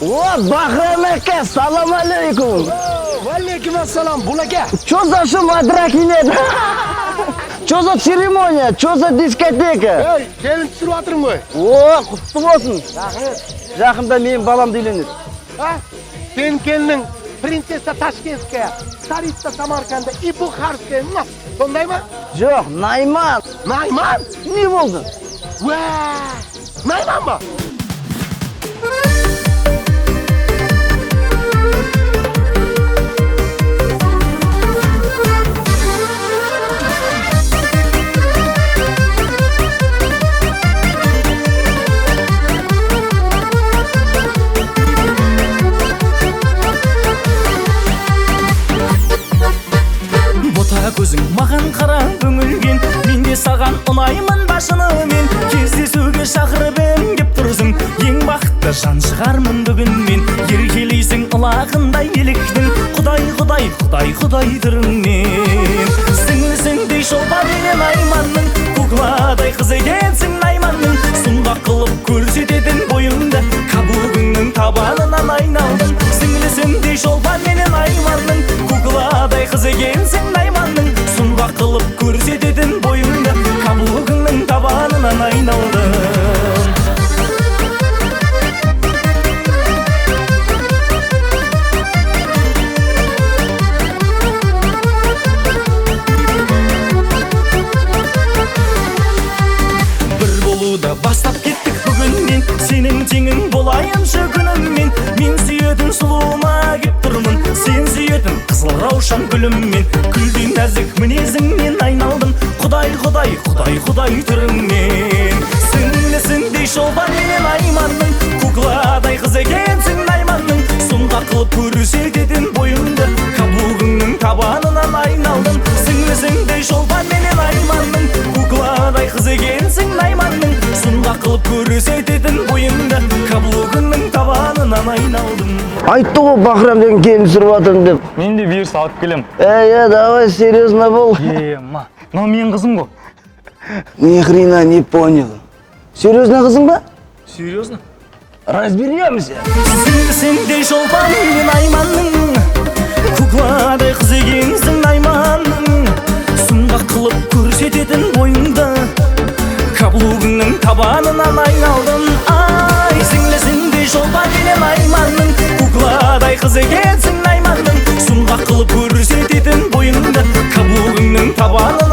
О, Бахрам aka, салам алейкум. Алейкум ассалам, бұл aka. Что за шум адрак нет? Что за церемония? Что за дискотека? Ей, келін түсіріп атырым ғой. О, құтты болсын. Жақында менің балам үйленеді. Сен келінің принцесса Ташкентская, царица Самарканда, Ибухарская, сондай ма? Жоқ, Найман. Найман? Не болды? Найман ба? Көзің маған қара үңілген, мен де саған ұнаймын башынымен. Кездесуге шақырып ем кеп тұрсың, ең бақытты жан шығармын бүгін мен. Еркелейсің ылағындай еліктің, құдай түріңнен. Сіңлісіңдей шолпан менен Айманның, кукладай қыз екенсің Найманның. Сұңғақ қылып көрсететін бойыңды, каблугыңның табанынан айналдың. Сіңлісіңдей шолпан менен Айманның, кукладай қыз екенсің Найманның. Сұңғақ қылып көрсететін бойыңды, каблугыңның табанынан айналдың. Бастап кеттік бүгіннен, сенің теңің болайыншы күніммен. Мен сүйетін сұлуыма кеп тұрмын, сен сүйетін қызыл раушан гүліммен. Күлден нәзік мінезіңнен айналдым, құдай түріңнен. Сіңлісіңдей шолпан менен Айманның, кукладай қыз екенсің Найманның. Сұңғақ қылып көрсететін бойыңды, каблугыңның табанынан айналдым. Сіңлісіңдей шолпан менен Айманның, кукладай қыз екенсің Найманның. Сұңғақ қылып көрсететін бойыңды, каблугыңның табанынан айналдым. Айтты ғой Бахрам деген келін түсіріп жатырмын деп. Мен де бұйырса алып келем. Давай, серьезно бол. Но мен қызым ғой. Ни хрена не понял. Серьезно қызың ба? Серьезно? Разберемся. Сіңлісіңдей шолпан менен Айманның, кукладай қыз екенсің Найманның. Сұңғақ қылып көрсететін бойыңды, каблугыңның табанынан айналдым. Ай, сіңлісіңдей шолпан менен Айманның, кукладай қыз екенсің Найманның. Сұңғақ қылып көрсететін бойыңды, каблугыңның табанынан